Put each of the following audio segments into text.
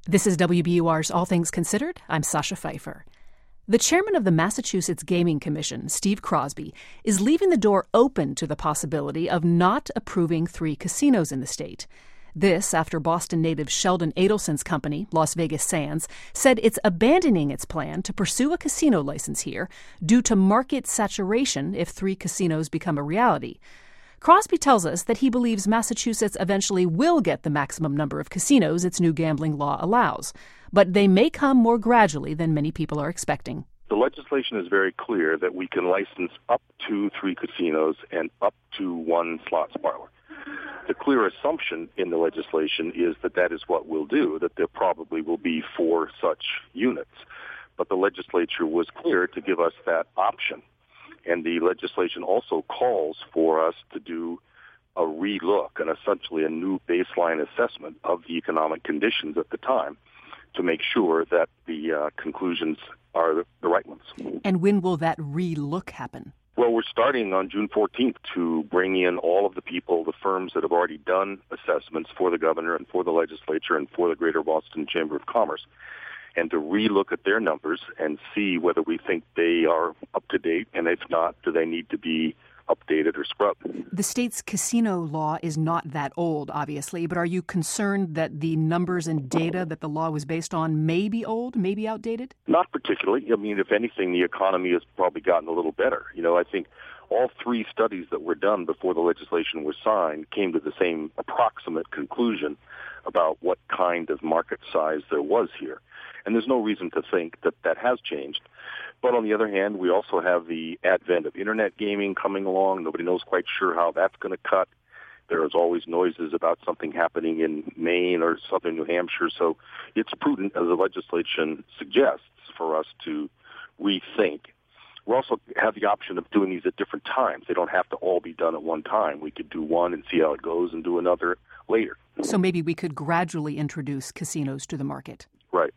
This is WBUR's All Things Considered. I'm Sasha Pfeiffer. The chairman of the Massachusetts Gaming Commission, Steve Crosby, is leaving the door open to the possibility of not approving 3 casinos in the state. This after Boston native Sheldon Adelson's company, Las Vegas Sands, said it's abandoning its plan to pursue a casino license here due to market saturation if 3 casinos become a reality. Crosby tells us that he believes Massachusetts eventually will get the maximum number of casinos its new gambling law allows, but they may come more gradually than many people are expecting. The legislation is very clear that we can license up to 3 casinos and up to 1 slots parlor. The clear assumption in the legislation is that that is what we'll do, that there probably will be 4 such units. But the legislature was clear to give us that option. And the legislation also calls for us to do a relook and essentially a new baseline assessment of the economic conditions at the time to make sure that the conclusions are the right ones. And when will that relook happen? Well, we're starting on June 14th to bring in all of the people, the firms that have already done assessments for the governor and for the legislature and for the Greater Boston Chamber of Commerce, and to relook at their numbers and see whether we think they are up to date, and if not, do they need to be updated or scrubbed. The state's casino law is not that old, obviously, but are you concerned that the numbers and data that the law was based on may be old, may be outdated? Not particularly. I mean, if anything, the economy has probably gotten a little better. I think all 3 studies that were done before the legislation was signed came to the same approximate conclusion about what kind of market size there was here. And there's no reason to think that that has changed. But on the other hand, we also have the advent of Internet gaming coming along. Nobody knows quite sure how that's going to cut. There is always noises about something happening in Maine or southern New Hampshire. So it's prudent, as the legislation suggests, for us to rethink. We also have the option of doing these at different times. They don't have to all be done at one time. We could do one and see how it goes and do another later. So maybe we could gradually introduce casinos to the market. Right.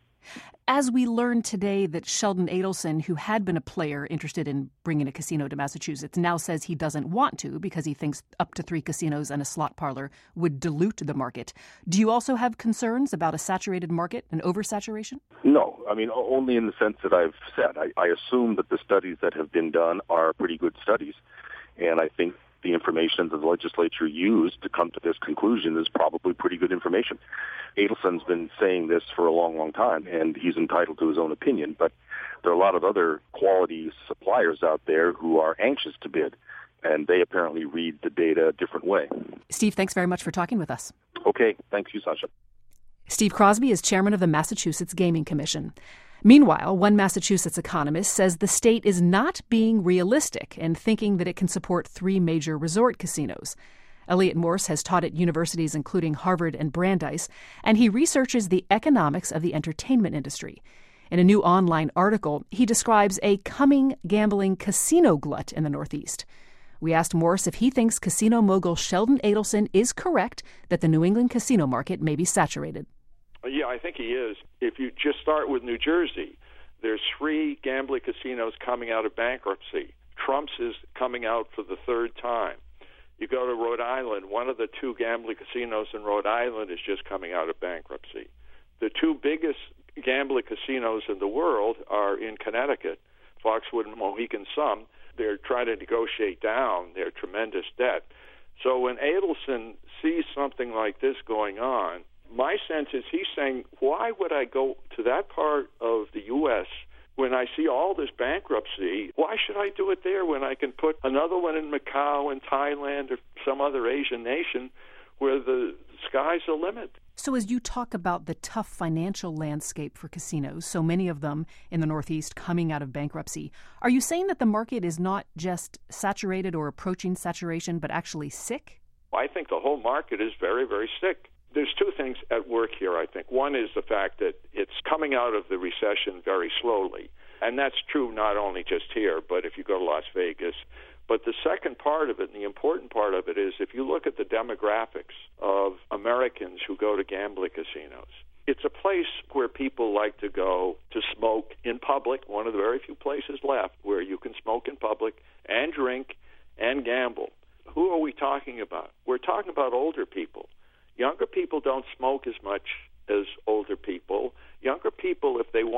As we learned today that Sheldon Adelson, who had been a player interested in bringing a casino to Massachusetts, now says he doesn't want to because he thinks up to 3 casinos and a slot parlor would dilute the market. Do you also have concerns about a saturated market and oversaturation? No. I mean, only in the sense that I've said. I assume that the studies that have been done are pretty good studies, and I think the information that the legislature used to come to this conclusion is probably pretty good information. Adelson's been saying this for a long, long time, and he's entitled to his own opinion, but there are a lot of other quality suppliers out there who are anxious to bid, and they apparently read the data a different way. Steve, thanks very much for talking with us. Okay, thank you, Sasha. Steve Crosby is chairman of the Massachusetts Gaming Commission. Meanwhile, one Massachusetts economist says the state is not being realistic in thinking that it can support 3 major resort casinos. Elliot Morse has taught at universities including Harvard and Brandeis, and he researches the economics of the entertainment industry. In a new online article, he describes a coming gambling casino glut in the Northeast. We asked Morse if he thinks casino mogul Sheldon Adelson is correct that the New England casino market may be saturated. Yeah, I think he is. If you just start with New Jersey, there's 3 gambling casinos coming out of bankruptcy. Trump's is coming out for the 3rd time. You go to Rhode Island, one of the 2 gambling casinos in Rhode Island is just coming out of bankruptcy. The 2 biggest gambling casinos in the world are in Connecticut, Foxwood and Mohegan Sun. They're trying to negotiate down their tremendous debt. So when Adelson sees something like this going on, my sense is he's saying, why would I go to that part of the U.S. when I see all this bankruptcy? Why should I do it there when I can put another one in Macau and Thailand or some other Asian nation where the sky's the limit? So as you talk about the tough financial landscape for casinos, so many of them in the Northeast coming out of bankruptcy, are you saying that the market is not just saturated or approaching saturation, but actually sick? I think the whole market is very, very sick. There's 2 things at work here, I think. One is the fact that it's coming out of the recession very slowly. And that's true not only just here, but if you go to Las Vegas. But the second part of it, and the important part of it, is if you look at the demographics of Americans who go to gambling casinos, it's a place where people like to go to smoke in public, one of the very few places left where you can smoke in public and drink and gamble. Who are we talking about? We're talking about older people. Younger people don't smoke as much as older people.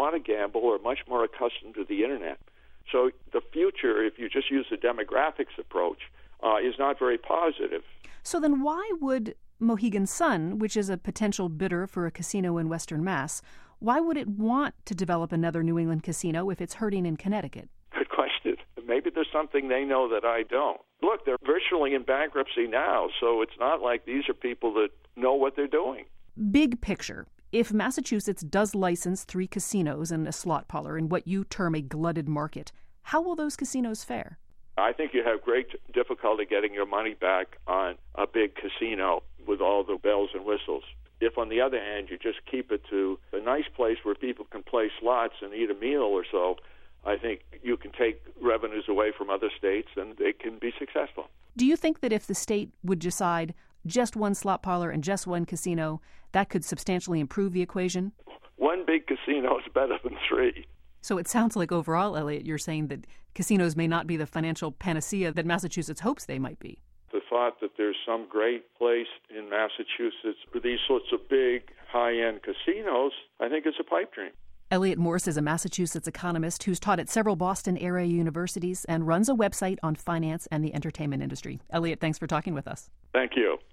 want to gamble are much more accustomed to the Internet. So the future, if you just use the demographics approach, is not very positive. So then why would Mohegan Sun, which is a potential bidder for a casino in Western Mass, why would it want to develop another New England casino if it's hurting in Connecticut? Good question. Maybe there's something they know that I don't. Look, they're virtually in bankruptcy now, so it's not like these are people that know what they're doing. Big picture. If Massachusetts does license 3 casinos and a slot parlor in what you term a glutted market, how will those casinos fare? I think you have great difficulty getting your money back on a big casino with all the bells and whistles. If, on the other hand, you just keep it to a nice place where people can play slots and eat a meal or so, I think you can take revenues away from other states and they can be successful. Do you think that if the state would decide just 1 slot parlor and just 1 casino, that could substantially improve the equation? 1 big casino is better than 3. So it sounds like overall, Elliot, you're saying that casinos may not be the financial panacea that Massachusetts hopes they might be. The thought that there's some great place in Massachusetts for these sorts of big, high-end casinos, I think is a pipe dream. Elliot Morse is a Massachusetts economist who's taught at several Boston-area universities and runs a website on finance and the entertainment industry. Elliot, thanks for talking with us. Thank you.